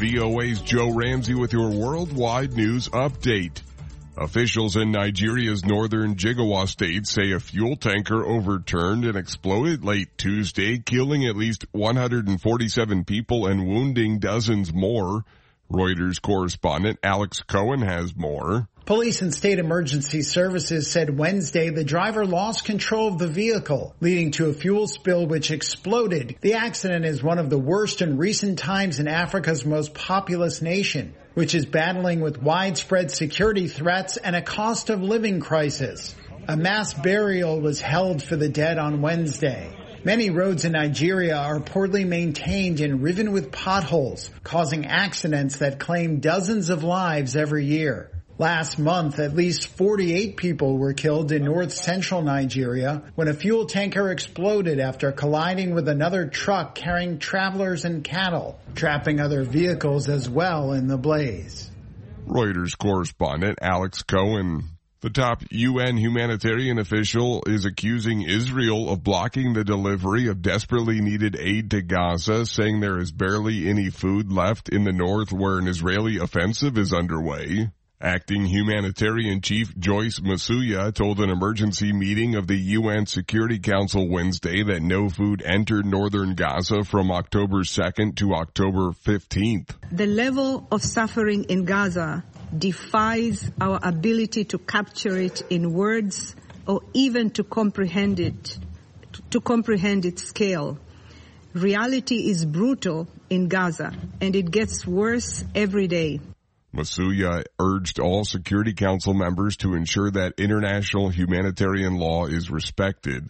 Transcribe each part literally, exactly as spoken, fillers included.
V O A's Joe Ramsey with your worldwide news update. Officials in Nigeria's northern Jigawa state say a fuel tanker overturned and exploded late Tuesday, killing at least one hundred forty-seven people and wounding dozens more. Reuters correspondent Alex Cohen has more. Police and state emergency services said Wednesday the driver lost control of the vehicle, leading to a fuel spill which exploded. The accident is one of the worst in recent times in Africa's most populous nation, which is battling with widespread security threats and a cost of living crisis. A mass burial was held for the dead on Wednesday. Many roads in Nigeria are poorly maintained and riven with potholes, causing accidents that claim dozens of lives every year. Last month, at least forty-eight people were killed in north-central Nigeria when a fuel tanker exploded after colliding with another truck carrying travelers and cattle, trapping other vehicles as well in the blaze. Reuters correspondent Alex Cohen. The top U N humanitarian official is accusing Israel of blocking the delivery of desperately needed aid to Gaza, saying there is barely any food left in the north where an Israeli offensive is underway. Acting Humanitarian Chief Joyce Masuya told an emergency meeting of the U N Security Council Wednesday that no food entered northern Gaza from October second to October fifteenth. The level of suffering in Gaza defies our ability to capture it in words or even to comprehend it, to comprehend its scale. Reality is brutal in Gaza, and it gets worse every day. Masuya urged all Security Council members to ensure that international humanitarian law is respected.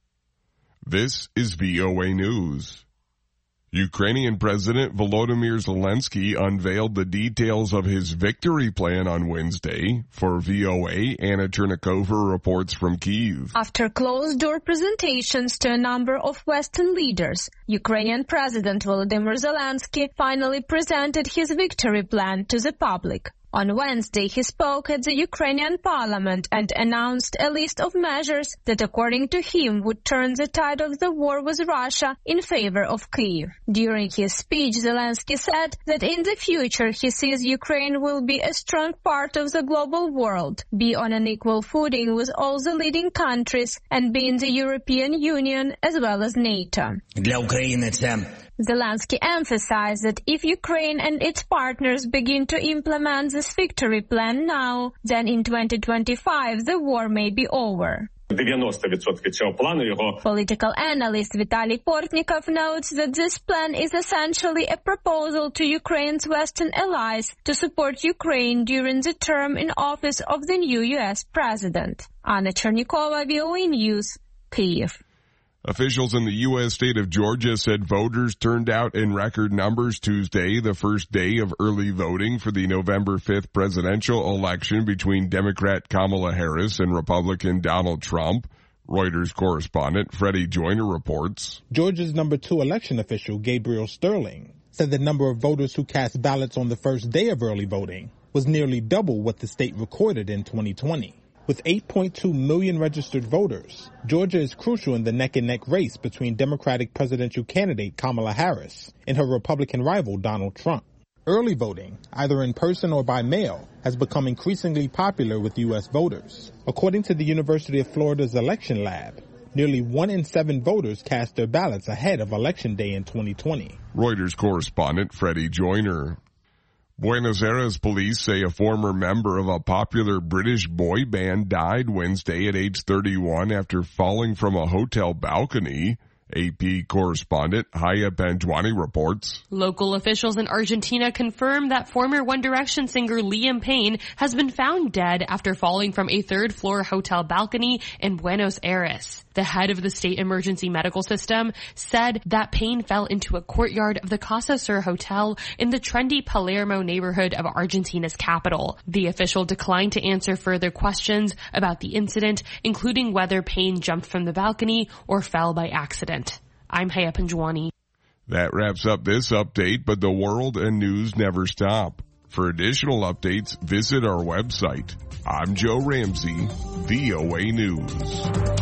This is V O A News. Ukrainian President Volodymyr Zelensky unveiled the details of his victory plan on Wednesday. For V O A, Anna Chernikova reports from Kyiv. After closed-door presentations to a number of Western leaders, Ukrainian President Volodymyr Zelensky finally presented his victory plan to the public. On Wednesday, he spoke at the Ukrainian parliament and announced a list of measures that, according to him, would turn the tide of the war with Russia in favor of Kyiv. During his speech, Zelensky said that in the future he sees Ukraine will be a strong part of the global world, be on an equal footing with all the leading countries, and be in the European Union as well as NATO. Для України це Zelensky emphasized that if Ukraine and its partners begin to implement this victory plan now, then in twenty twenty-five the war may be over. дев'яносто відсотків цього плану його. Political analyst Vitaly Portnikov notes that this plan is essentially a proposal to Ukraine's Western allies to support Ukraine during the term in office of the new U S president. Anna Chernikova, V O A News, Kyiv. Officials in the U S state of Georgia said voters turned out in record numbers Tuesday, the first day of early voting for the November fifth presidential election between Democrat Kamala Harris and Republican Donald Trump. Reuters correspondent Freddie Joyner reports. Georgia's number two election official, Gabriel Sterling, said the number of voters who cast ballots on the first day of early voting was nearly double what the state recorded in twenty twenty. With eight point two million registered voters, Georgia is crucial in the neck-and-neck race between Democratic presidential candidate Kamala Harris and her Republican rival Donald Trump. Early voting, either in person or by mail, has become increasingly popular with U S voters. According to the University of Florida's election lab, nearly one in seven voters cast their ballots ahead of Election Day in twenty twenty. Reuters correspondent Freddie Joyner. Buenos Aires police say a former member of a popular British boy band died Wednesday at age thirty-one after falling from a hotel balcony. A P correspondent Haya Panjwani reports. Local officials in Argentina confirm that former One Direction singer Liam Payne has been found dead after falling from a third-floor hotel balcony in Buenos Aires. The head of the state emergency medical system said that Payne fell into a courtyard of the Casa Sur Hotel in the trendy Palermo neighborhood of Argentina's capital. The official declined to answer further questions about the incident, including whether Payne jumped from the balcony or fell by accident. I'm Haya Panjwani. That wraps up this update, but the world and news never stop. For additional updates, visit our website. I'm Joe Ramsey, V O A News.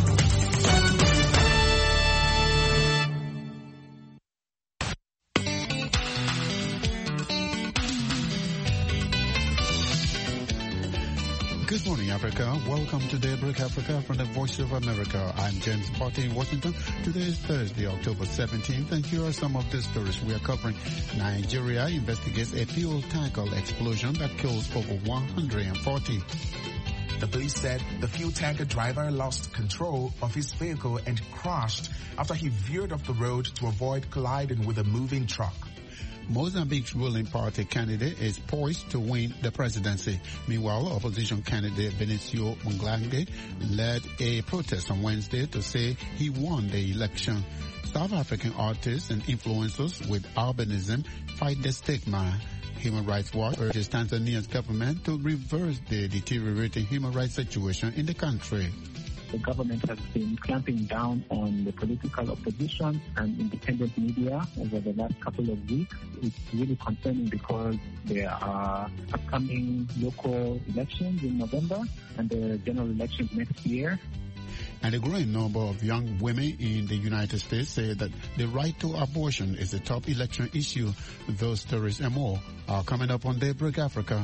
morning, Africa. Welcome to Daybreak Africa from the Voice of America. I'm James Potter in Washington. Today is Thursday, October seventeenth, and here are some of the stories we are covering. Nigeria investigates a fuel tanker explosion that kills over one hundred forty. The police said the fuel tanker driver lost control of his vehicle and crashed after he veered off the road to avoid colliding with a moving truck. Mozambique's ruling party candidate is poised to win the presidency. Meanwhile, opposition candidate Benicio Munglange led a protest on Wednesday to say he won the election. South African artists and influencers with albinism fight the stigma. Human Rights Watch urges Tanzania's government to reverse the deteriorating human rights situation in the country. The government has been clamping down on the political opposition and independent media over the last couple of weeks. It's really concerning because there are upcoming local elections in November and the general elections next year. And a growing number of young women in the United States say that the right to abortion is a top election issue. Those stories and more are coming up on Daybreak Africa.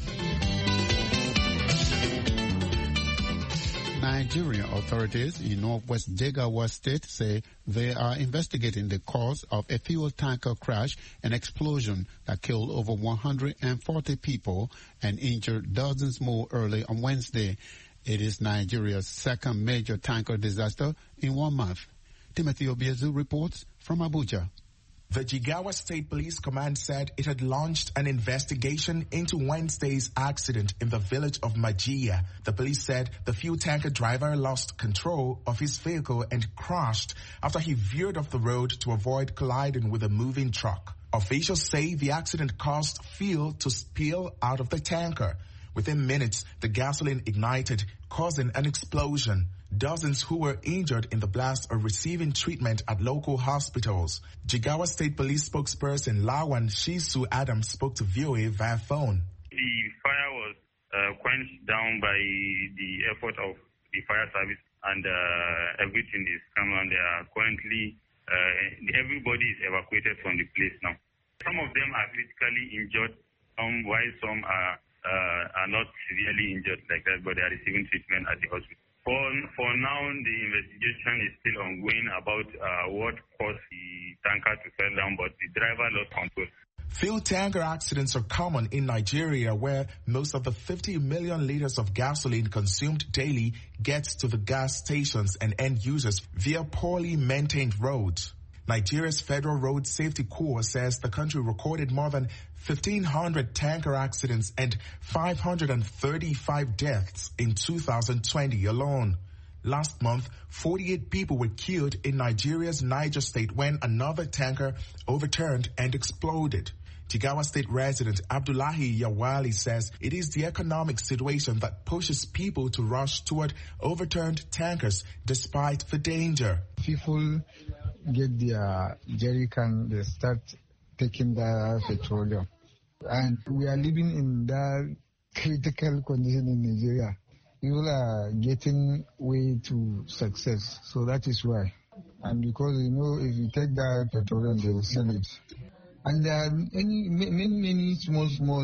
Nigerian authorities in northwest Jigawa State say they are investigating the cause of a fuel tanker crash and explosion that killed over one hundred forty people and injured dozens more early on Wednesday. It is Nigeria's second major tanker disaster in one month. Timothy Obiezu reports from Abuja. The Jigawa State Police Command said it had launched an investigation into Wednesday's accident in the village of Majia. The police said the fuel tanker driver lost control of his vehicle and crashed after he veered off the road to avoid colliding with a moving truck. Officials say the accident caused fuel to spill out of the tanker. Within minutes, the gasoline ignited, causing an explosion. Dozens who were injured in the blast are receiving treatment at local hospitals. Jigawa State Police spokesperson Lawan Shisu Adams spoke to V O A via phone. The fire was uh, quenched down by the effort of the fire service, and uh, everything is come on. They are currently, uh, everybody is evacuated from the place now. Some of them are critically injured, um, while some are, uh, are not severely injured like that, but they are receiving treatment at the hospital. For, for now, the investigation is still ongoing about uh, what caused the tanker to fall down, but the driver lost control. Fuel tanker accidents are common in Nigeria, where most of the fifty million liters of gasoline consumed daily gets to the gas stations and end users via poorly maintained roads. Nigeria's Federal Road Safety Corps says the country recorded more than fifteen hundred tanker accidents and five hundred thirty-five deaths in two thousand twenty alone. Last month, forty-eight people were killed in Nigeria's Niger State when another tanker overturned and exploded. Jigawa State resident Abdullahi Yawali says it is the economic situation that pushes people to rush toward overturned tankers despite the danger. People get their jerry can, they start taking the petroleum. And we are living in that critical condition in Nigeria. People are getting way to success, so that is why. And because, you know, if you take that petroleum, they will sell it. And there are many, many, many small, small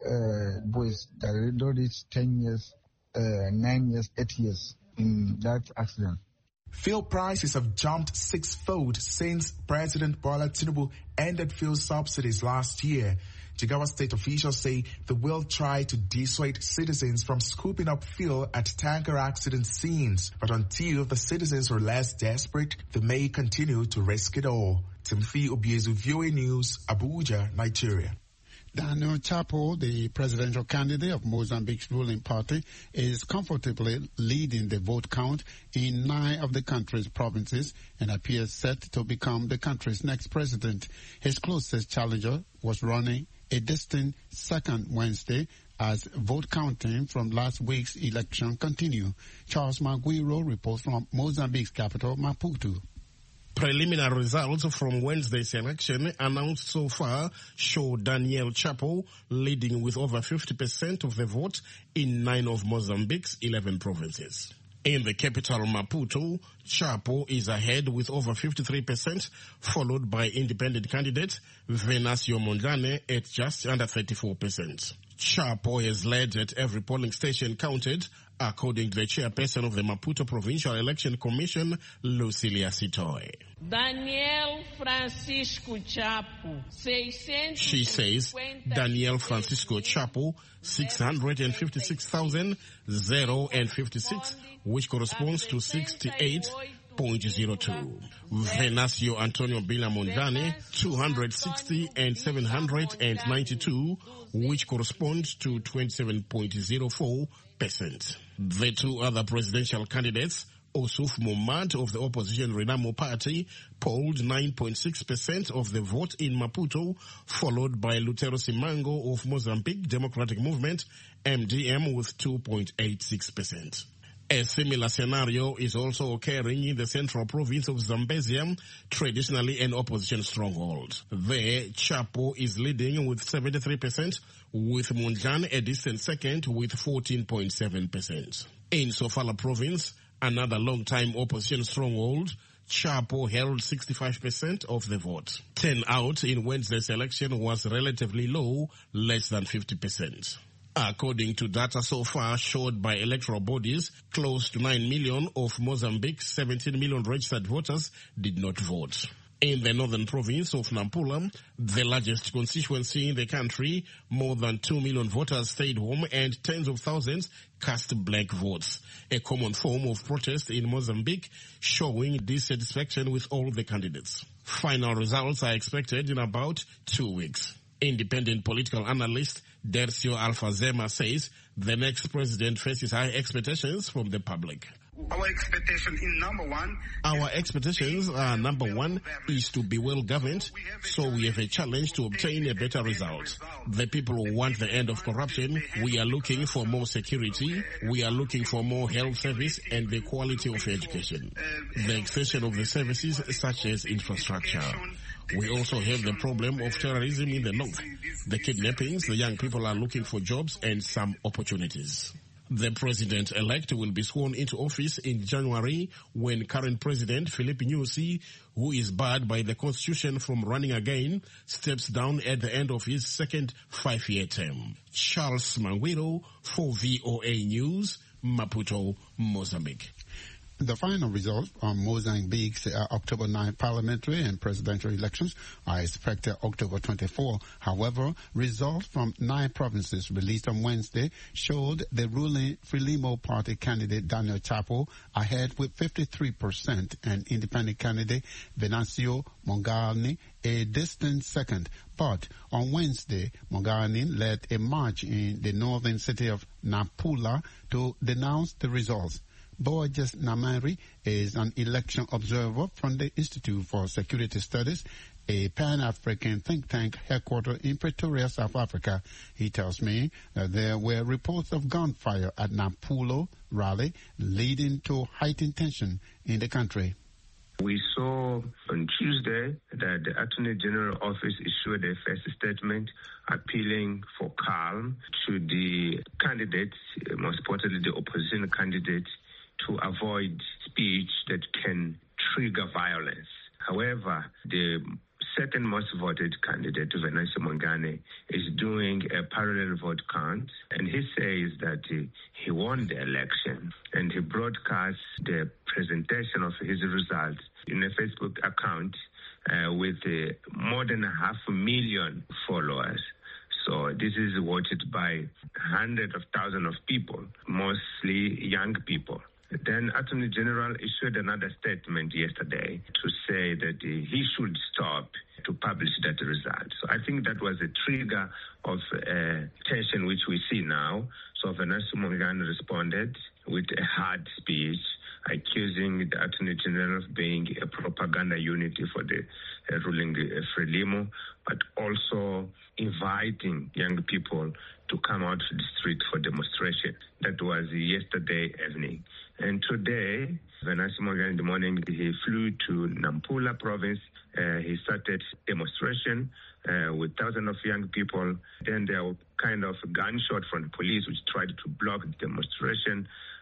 uh, boys that don't reach ten years, uh, nine years, eight years in that accident. Fuel prices have jumped sixfold since President Bola Tinubu ended fuel subsidies last year. Jigawa State officials say they will try to dissuade citizens from scooping up fuel at tanker accident scenes. But until the citizens are less desperate, they may continue to risk it all. Timothy Obiezu, V O A News, Abuja, Nigeria. Daniel Chapo, the presidential candidate of Mozambique's ruling party, is comfortably leading the vote count in nine of the country's provinces and appears set to become the country's next president. His closest challenger was running a distant second Wednesday as vote counting from last week's election continue. Charles Maguiro reports from Mozambique's capital, Maputo. Preliminary results from Wednesday's election announced so far show Daniel Chapo leading with over fifty percent of the vote in nine of Mozambique's eleven provinces. In the capital Maputo, Chapo is ahead with over fifty-three percent, followed by independent candidate Venancio Mondlane at just under thirty-four percent. Chapo has led at every polling station counted, according to the chairperson of the Maputo Provincial Election Commission, Lucilia Sitoy. Daniel Francisco Chapo, She says Daniel Francisco Chapo, six hundred fifty-six thousand fifty-six, which corresponds to sixty-eight point zero two. Venancio Antonio Bila Mondlane, two hundred sixty and seven hundred ninety-two, which corresponds to twenty-seven point zero four percent. The two other presidential candidates, Osuf Momad of the opposition Renamo Party, polled nine point six percent of the vote in Maputo, followed by Lutero Simango of Mozambique Democratic Movement, M D M, with two point eight six percent. A similar scenario is also occurring in the central province of Zambezia, traditionally an opposition stronghold. There, Chapo is leading with seventy-three percent, with Mondlane a distant second with fourteen point seven percent. In Sofala province, another long-time opposition stronghold, Chapo held sixty-five percent of the vote. Turnout in Wednesday's election was relatively low, less than fifty percent. According to data so far showed by electoral bodies, close to nine million of Mozambique's seventeen million registered voters did not vote. In the northern province of Nampula, the largest constituency in the country, more than two million voters stayed home and tens of thousands cast blank votes, a common form of protest in Mozambique, showing dissatisfaction with all the candidates. Final results are expected in about two weeks. Independent political analyst Dercio Alfazema says the next president faces high expectations from the public. Our expectation in number one. Our expectations are number one is to be well governed, so we have a challenge to obtain a better result. The people want the end of corruption. We are looking for more security. We are looking for more health service and the quality of education. The extension of the services such as infrastructure. We also have the problem of terrorism in the north. The kidnappings, the young people are looking for jobs and some opportunities. The president-elect will be sworn into office in January when current president Filipe Nyusi, who is barred by the constitution from running again, steps down at the end of his second five-year term. Charles Mangwiro for V O A News, Maputo, Mozambique. The final results from Mozambique's uh, October ninth parliamentary and presidential elections are expected October twenty-fourth. However, results from nine provinces released on Wednesday showed the ruling Frelimo party candidate Daniel Chapo ahead with fifty-three percent and independent candidate Venancio Mondlane a distant second. But on Wednesday, Mondlane led a march in the northern city of Nampula to denounce the results. Borges Namari is an election observer from the Institute for Security Studies, a Pan-African think tank headquartered in Pretoria, South Africa. He tells me that there were reports of gunfire at Nampula rally, leading to heightened tension in the country. We saw on Tuesday that the Attorney General Office issued a first statement appealing for calm to the candidates, most importantly the opposition candidates, to avoid speech that can trigger violence. However, the second most voted candidate, Venancio Mondlane, is doing a parallel vote count, and he says that he, he won the election, and he broadcast the presentation of his results in a Facebook account uh, with uh, more than a half a million followers. So this is watched by hundreds of thousands of people, mostly young people. Then Attorney General issued another statement yesterday to say that uh, he should stop to publish that result. So I think that was a trigger of uh, tension which we see now. So Venancio Mondlane responded with a hard speech, accusing the Attorney General of being a propaganda unit for the uh, ruling uh, Frelimo, but also inviting young people to come out to the street for demonstration. That was yesterday evening. And today, Venancio Mondlane in the morning, he flew to Nampula province. Uh, he started demonstration uh, with thousands of young people. Then there were kind of gunshot from the police which tried to block the demonstration.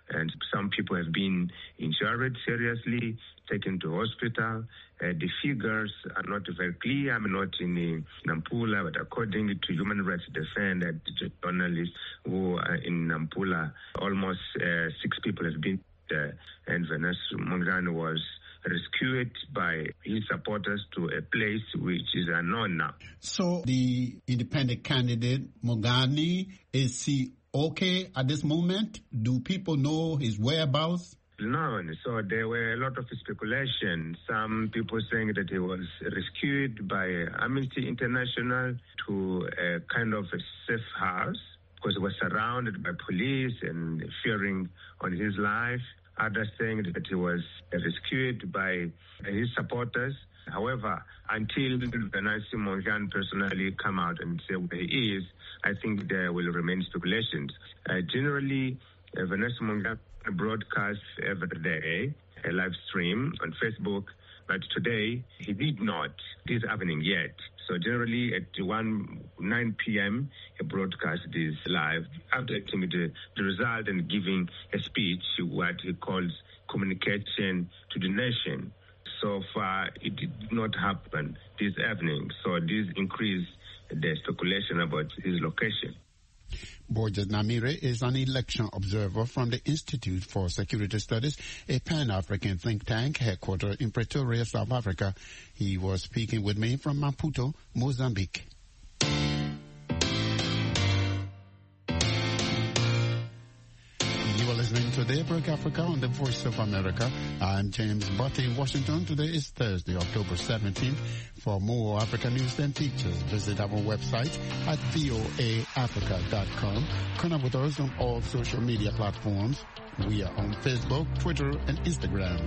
and some people have been injured seriously, taken to hospital. Uh, the figures are not very clear. I'm not in uh, Nampula, but according to Human Rights Defender, journalists who are in Nampula, almost uh, six people have been there, and Vanessa Mongani was rescued by his supporters to a place which is unknown now. So the independent candidate, Mongani, is he okay at this moment? Do people know his whereabouts? No, so there were a lot of speculation. Some people saying that he was rescued by Amnesty International to a kind of a safe house because he was surrounded by police and fearing on his life. Others saying that he was rescued by his supporters. However, until Venancio Mondlane personally come out and say where he is, I think there will remain speculations. Uh, generally, uh, Venancio Mondlane broadcasts every day a live stream on Facebook, but today he did not. This is happening yet. So generally at one nine p.m. he broadcast this live, updating the, the result and giving a speech, what he calls communication to the nation. So far, it did not happen this evening. So this increased the speculation about his location. Borges Namire is an election observer from the Institute for Security Studies, a Pan-African think tank headquartered in Pretoria, South Africa. He was speaking with me from Maputo, Mozambique. You are listening to Daybreak Africa on the Voice of America. I'm James Butte in Washington. Today is Thursday, October seventeenth. For more African news and features, visit our website at voa africa dot com. Connect with us on all social media platforms. We are on Facebook, Twitter, and Instagram.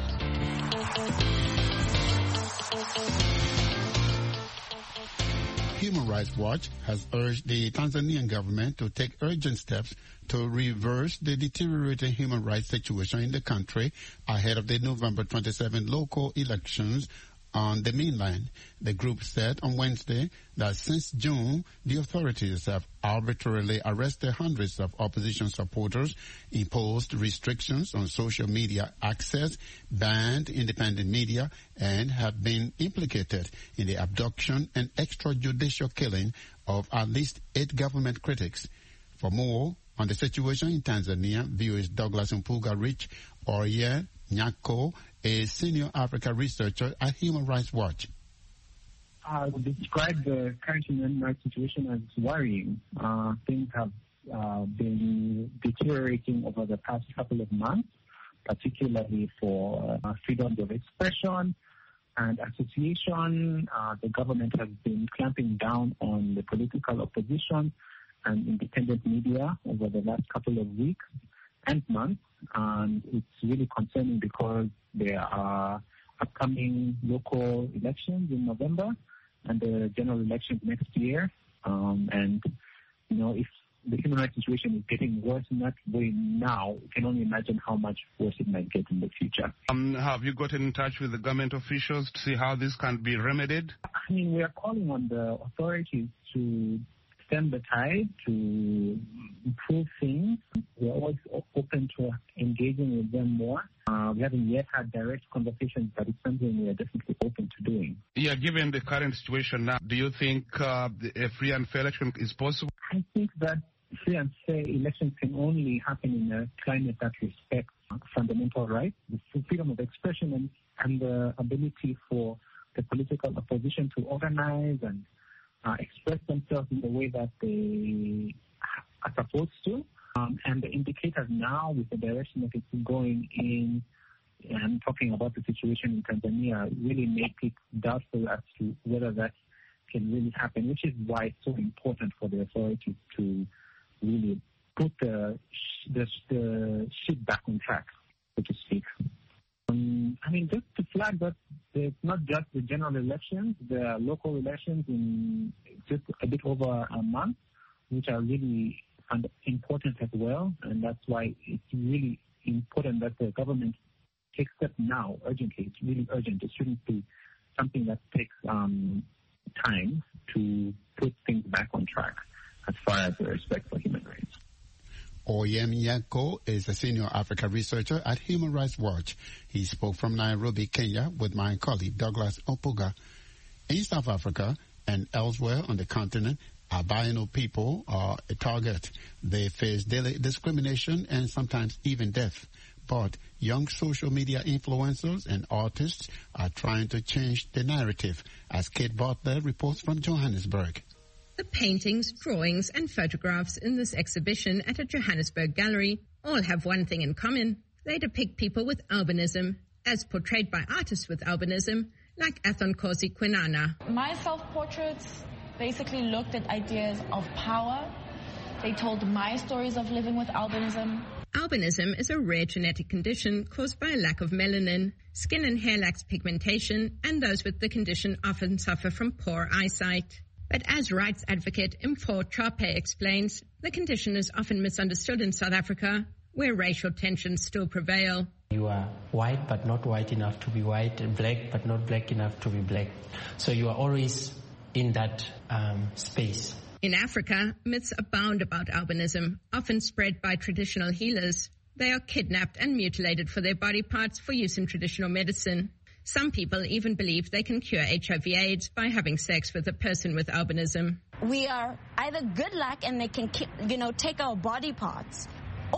Human Rights Watch has urged the Tanzanian government to take urgent steps to reverse the deteriorating human rights situation in the country ahead of the November twenty-seventh local elections on the mainland. The group said on Wednesday that since June, the authorities have arbitrarily arrested hundreds of opposition supporters, imposed restrictions on social media access, banned independent media, and have been implicated in the abduction and extrajudicial killing of at least eight government critics. For more on the situation in Tanzania, V O A's Douglas Mpuga Rich Orie Nyako, a senior Africa researcher at Human Rights Watch. I would describe the current human rights situation as worrying. Uh, things have uh, been deteriorating over the past couple of months, particularly for uh, freedom of expression and association. Uh, the government has been clamping down on the political opposition and independent media over the last couple of weeks and months. And it's really concerning because there are upcoming local elections in November and the general elections next year. Um, and, you know, if the human rights situation is getting worse in that way now, you can only imagine how much worse it might get in the future. Um, have you gotten in touch with the government officials to see how this can be remedied? I mean, we are calling on the authorities to stem the tide, to improve things. We're always open to engaging with them more. Uh, we haven't yet had direct conversations, but it's something we are definitely open to doing. Yeah, given the current situation now, do you think uh, a free and fair election is possible? I think that free and fair elections can only happen in a climate that respects fundamental rights, the freedom of expression, and, and the ability for the political opposition to organize and Uh, express themselves in the way that they are supposed to. Um, and the indicators now, with the direction that it's going in, and talking about the situation in Tanzania, really make it doubtful as to whether that can really happen, which is why it's so important for the authorities to really put the, the, the ship back on track, so to speak. Um, I mean, just to flag that it's not just the general elections, there are local elections in just a bit over a month, which are really important as well. And that's why it's really important that the government takes steps now, urgently. It's really urgent. It shouldn't be something that takes um, time to put things back on track as far as the respect for human rights. Oyemyako is a senior Africa researcher at Human Rights Watch. He spoke from Nairobi, Kenya, with my colleague Douglas Opoga. In South Africa and elsewhere on the continent, albino people are a target. They face daily discrimination and sometimes even death. But young social media influencers and artists are trying to change the narrative, as Kate Butler reports from Johannesburg. The paintings, drawings and photographs in this exhibition at a Johannesburg gallery all have one thing in common. They depict people with albinism, as portrayed by artists with albinism, like Athonkosi Kwinana. My self-portraits basically looked at ideas of power. They told my stories of living with albinism. Albinism is a rare genetic condition caused by a lack of melanin. Skin and hair lacks pigmentation, and those with the condition often suffer from poor eyesight. But as rights advocate Mfo Chape explains, the condition is often misunderstood in South Africa, where racial tensions still prevail. You are white but not white enough to be white, and black but not black enough to be black. So you are always in that um, space. In Africa, myths abound about albinism, often spread by traditional healers. They are kidnapped and mutilated for their body parts for use in traditional medicine. Some people even believe they can cure H I V AIDS by having sex with a person with albinism. We are either good luck and they can, you know, take our body parts,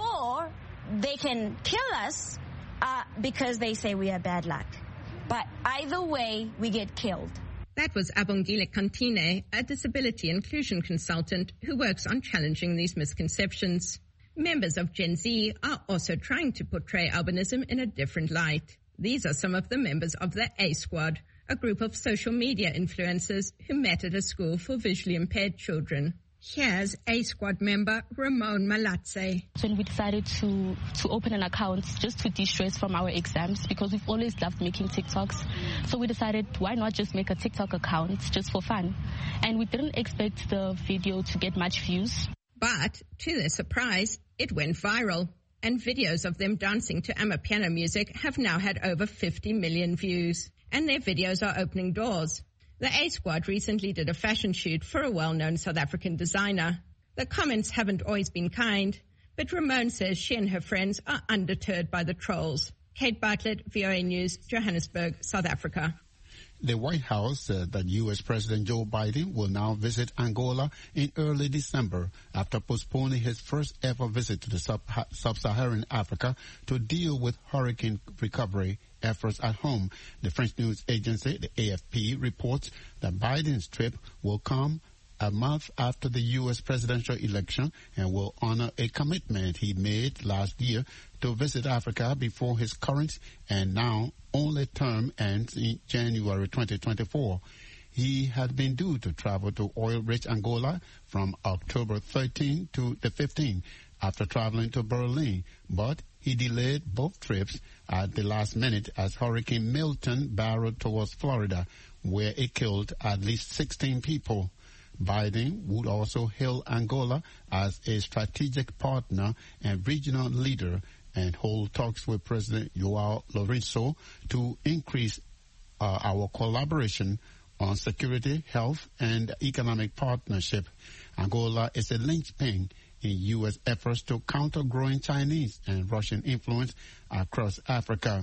or they can kill us uh, because they say we are bad luck. But either way, we get killed. That was Abongile Kantine, a disability inclusion consultant who works on challenging these misconceptions. Members of Gen Z are also trying to portray albinism in a different light. These are some of the members of the A Squad, a group of social media influencers who met at a school for visually impaired children. Here's A Squad member Ramon Malatse. When we decided to, to open an account just to de-stress from our exams, because we've always loved making TikToks, so we decided why not just make a TikTok account just for fun. And we didn't expect the video to get much views. But to their surprise, it went viral. And videos of them dancing to Amapiano music have now had over fifty million views. And their videos are opening doors. The A Squad recently did a fashion shoot for a well-known South African designer. The comments haven't always been kind, but Ramon says she and her friends are undeterred by the trolls. Kate Bartlett, V O A News, Johannesburg, South Africa. The White House said that U S President Joe Biden will now visit Angola in early December after postponing his first ever visit to the sub-Saharan Africa to deal with hurricane recovery efforts at home. The French news agency, the A F P, reports that Biden's trip will come a month after the U S presidential election and will honor a commitment he made last year to visit Africa before his current and now only term ends in January twenty twenty-four. He had been due to travel to oil-rich Angola from October thirteenth to the fifteenth after traveling to Berlin, but he delayed both trips at the last minute as Hurricane Milton barreled towards Florida, where it killed at least sixteen people. Biden would also hail Angola as a strategic partner and regional leader and hold talks with President Joao Lourenço to increase uh, our collaboration on security, health, and economic partnership. Angola is a linchpin in U S efforts to counter growing Chinese and Russian influence across Africa.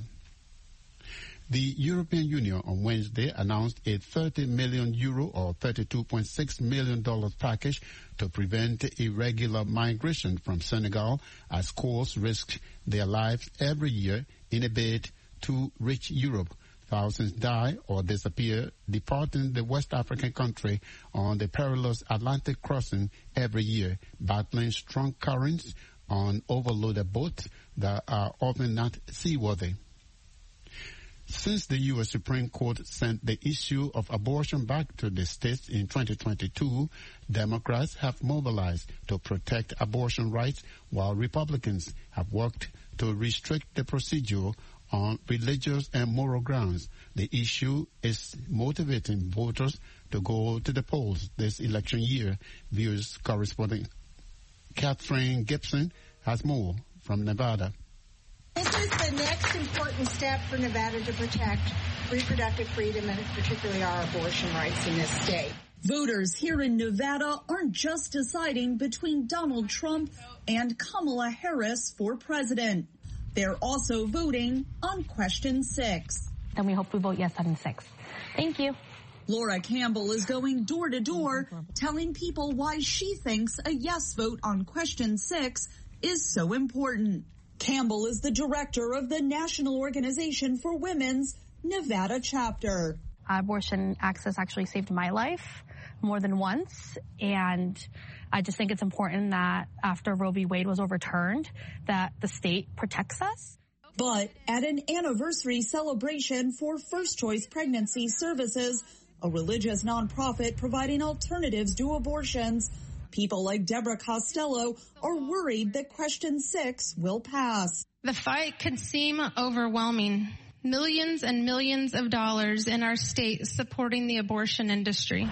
The European Union on Wednesday announced a thirty million euro or thirty-two point six million dollars package to prevent irregular migration from Senegal as schools risk their lives every year in a bid to reach Europe. Thousands die or disappear departing the West African country on the perilous Atlantic crossing every year, battling strong currents on overloaded boats that are often not seaworthy. Since the U S Supreme Court sent the issue of abortion back to the states in twenty twenty-two, Democrats have mobilized to protect abortion rights, while Republicans have worked to restrict the procedure on religious and moral grounds. The issue is motivating voters to go to the polls this election year. Viewers correspondent Catherine Gibson has more from Nevada. This is the next important step for Nevada to protect reproductive freedom and particularly our abortion rights in this state. Voters here in Nevada aren't just deciding between Donald Trump and Kamala Harris for president. They're also voting on question six. Then we hope we vote yes on six. Thank you. Laura Campbell is going door to door, telling people why she thinks a yes vote on question six is so important. Campbell is the director of the National Organization for Women's Nevada chapter. Abortion access actually saved my life more than once, and I just think it's important that after Roe v. Wade was overturned, that the state protects us. But at an anniversary celebration for First Choice Pregnancy Services, a religious nonprofit providing alternatives to abortions, people like Deborah Costello are worried that question six will pass. The fight could seem overwhelming. Millions and millions of dollars in our state supporting the abortion industry.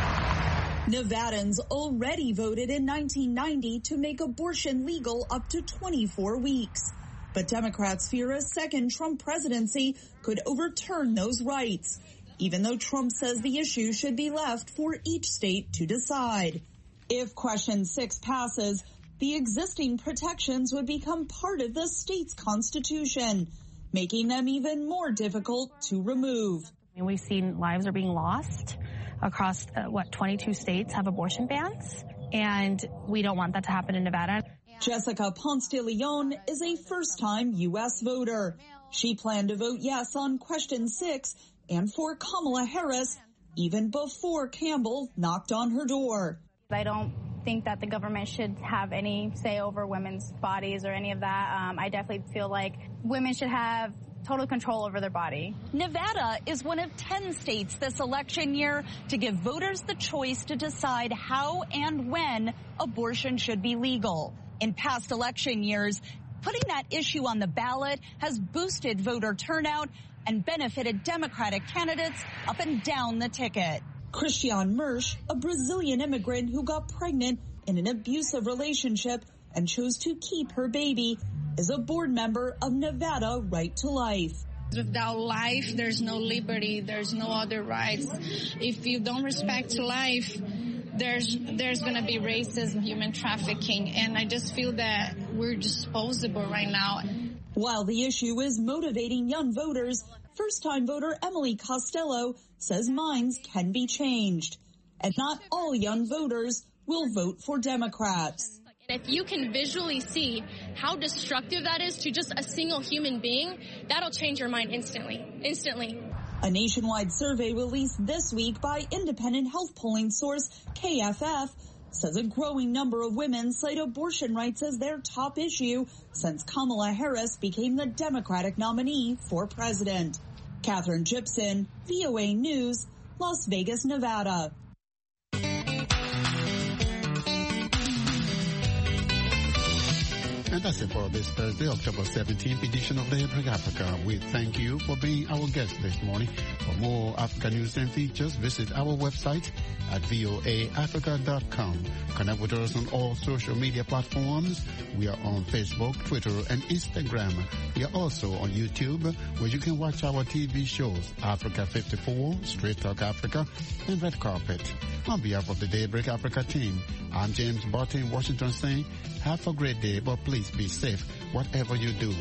Nevadans already voted in nineteen ninety to make abortion legal up to twenty-four weeks. But Democrats fear a second Trump presidency could overturn those rights, even though Trump says the issue should be left for each state to decide. If question six passes, the existing protections would become part of the state's constitution, making them even more difficult to remove. We've seen lives are being lost across, uh, what, twenty-two states have abortion bans, and we don't want that to happen in Nevada. Jessica Ponce de Leon is a first-time U S voter. She planned to vote yes on question six and for Kamala Harris even before Campbell knocked on her door. I don't think that the government should have any say over women's bodies or any of that. Um, I definitely feel like women should have total control over their body. Nevada is one of ten states this election year to give voters the choice to decide how and when abortion should be legal. In past election years, putting that issue on the ballot has boosted voter turnout and benefited Democratic candidates up and down the ticket. Christiane Mersch, a Brazilian immigrant who got pregnant in an abusive relationship and chose to keep her baby, is a board member of Nevada Right to Life. Without life, there's no liberty, there's no other rights. If you don't respect life, there's there's going to be racism, human trafficking, and I just feel that we're disposable right now. While the issue is motivating young voters, first-time voter Emily Costello says minds can be changed, and not all young voters will vote for Democrats. If you can visually see how destructive that is to just a single human being, that'll change your mind instantly, instantly. A nationwide survey released this week by independent health polling source K F F says a growing number of women cite abortion rights as their top issue since Kamala Harris became the Democratic nominee for president. Catherine Gibson, V O A News, Las Vegas, Nevada. And that's it for this Thursday, October seventeenth edition of Daybreak Africa. We thank you for being our guest this morning. For more Africa news and features, visit our website at V O A Africa dot com. Connect with us on all social media platforms. We are on Facebook, Twitter, and Instagram. We are also on YouTube, where you can watch our T V shows, Africa fifty-four, Straight Talk Africa, and Red Carpet. On behalf of the Daybreak Africa team, I'm James Barton in Washington saying, have a great day, but please be safe, whatever you do.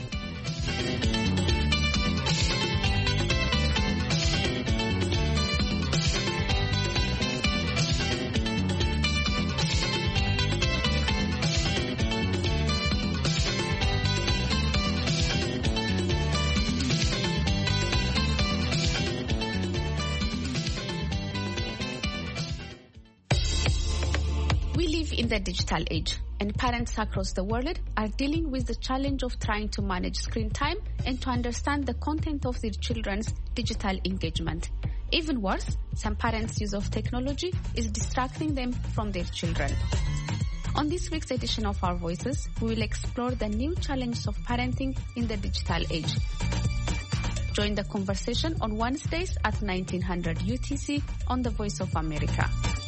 In the digital age, and parents across the world are dealing with the challenge of trying to manage screen time and to understand the content of their children's digital engagement. Even worse, some parents' use of technology is distracting them from their children. On this week's edition of Our Voices, we will explore the new challenges of parenting in the digital age. Join the conversation on Wednesdays at nineteen hundred U T C on The Voice of America.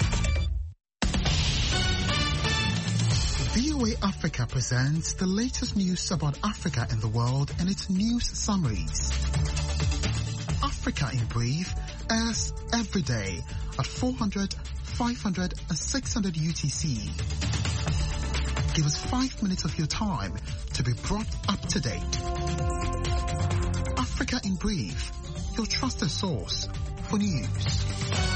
V O A Africa presents the latest news about Africa and the world and its news summaries. Africa in Brief airs every day at four hundred, five hundred and six hundred U T C. Give us five minutes of your time to be brought up to date. Africa in Brief, your trusted source for news.